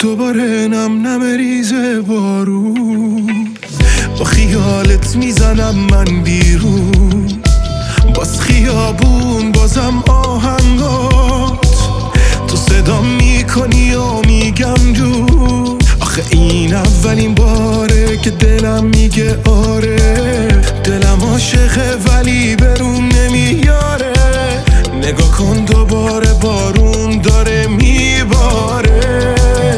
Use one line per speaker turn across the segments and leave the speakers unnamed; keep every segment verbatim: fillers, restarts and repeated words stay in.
دوباره نم نم ریزه بارون، با خیالت میزنم من بیرون، باز خیابون بازم آهنگات، تو صدا میکنی و میگم جون. آخه این اولین باره که دلم میگه آره، دلم عاشقه ولی برون نمیاره. نگاه کن دوباره بارون داره میباره،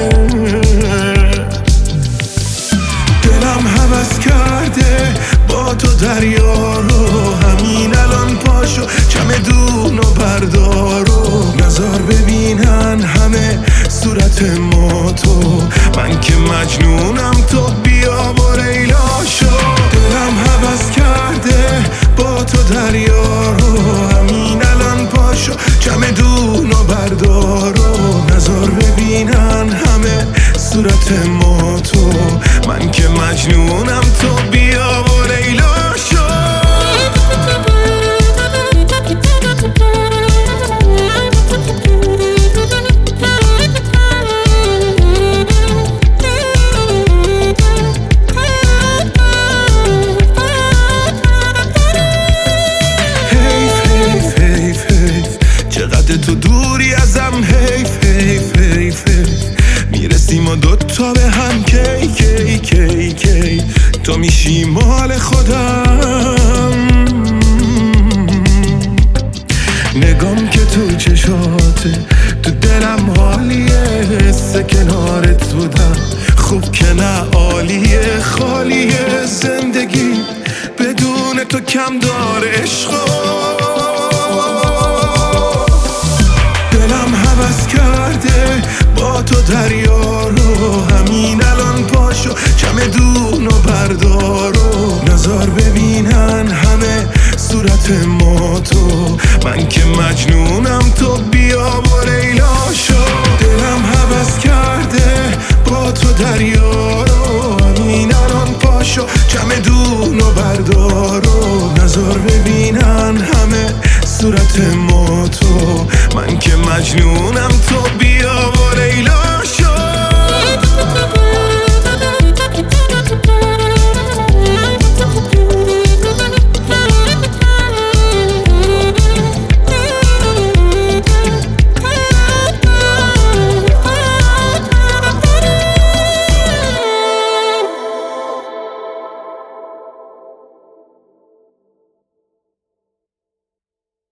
دلم هوس کرده با تو دریا رو، همین الان پاشو چمدون و بردارو، نظر ببینن همه صورت ما تو، من که مجنونم تو بیا و لیلا شو. دلم هوس کرده با تو دریا رو، همین الان پاشو چمدون و بردارو، نظر ببینن همه صورت ما تو، من که مجنونم تو بیا و لیلا شو. چقدر تو دوری ازم، حیف حیف حیف حیف، میرسیم و دوتا به هم کی کی کی کی، تو میشی مال خودم. نگام که تو چشاته، تو دلم حالیه، حس کنارت بودم خوب که نه عالیه، خالیه زندگی بدون تو کم داره عشقا. دلم هوس کرده با تو دریا رو، همین الان پاشو چمدون و بردارو، نظر ببینن همه صورت ما تو، من که مجنونم تو بیا و لیلا شو. دلم هوس کرده با تو دریا رو، همین الان پاشو چمدون و بردارو، نظر ببینن همه صورت ما تو، من که مجنون